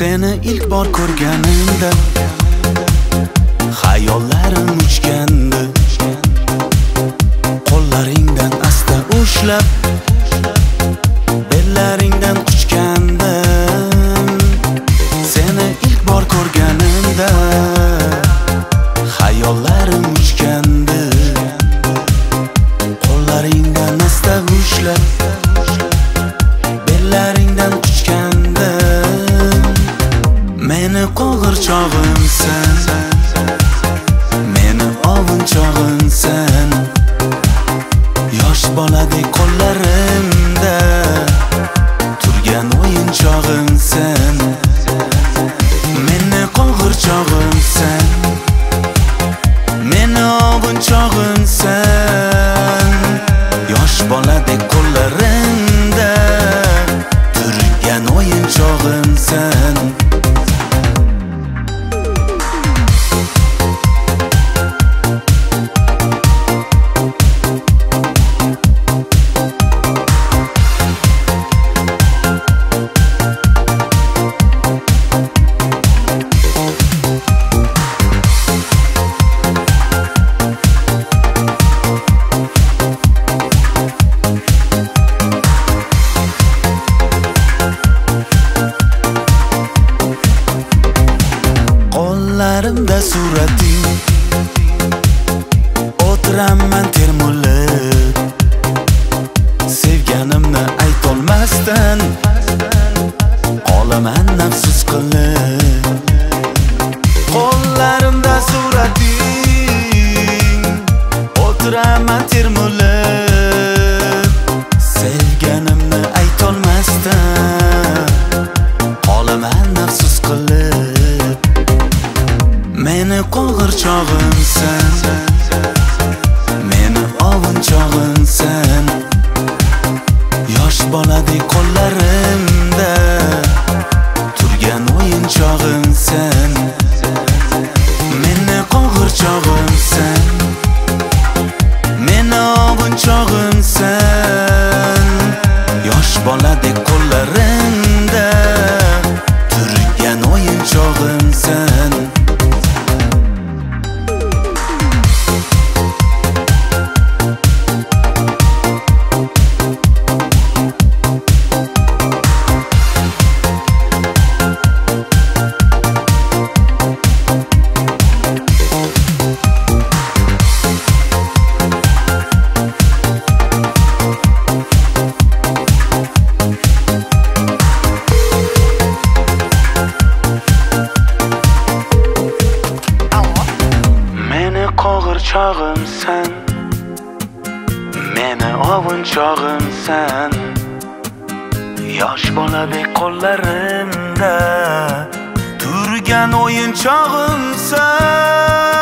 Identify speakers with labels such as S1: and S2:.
S1: Seni ilk bor ko'rganimda xayollarim uchgandi. Qo'llaringdan asta ushlab bellaringdan quchgandim. Seni ilk bor ko'rganimda xayollarim uchgandi. Qo'llaringdan asta ushlab bellaringdan quchgandim. Meni qo'g'irchog'imsan, meni ovunchog'imsan. Yosh boladek qo'llarimda turgan o'yinchog'imsan. Meni qo'g'irchog'imsan, meni ovunchog'imsan. Yosh boladek qo'llarimda turgan o'yinchog'imsan. Qo'llarimda surating, o'tiraman termulib. Sevganimni aytolmasdan qolaman nafsus qilib. Qo'llarimda surating, o'tiraman termulib. Sevganimni aytolmasdan qolaman nafsus qilib. Meni qo'g'irchog'imsan, meni ovunchog'imsan. Yosh boladek qo'llarimda turgan o'yinchog'imsan. Meni qo'g'irchog'imsan, meni ovunchog'imsan. Yosh boladek qo'llarimda turgan o'yinchog'imsan. Qo'g'irchog'imsan, meni ovunchog'imsan. Yosh boladek qo'llarimda turgan o'yinchog'imsan.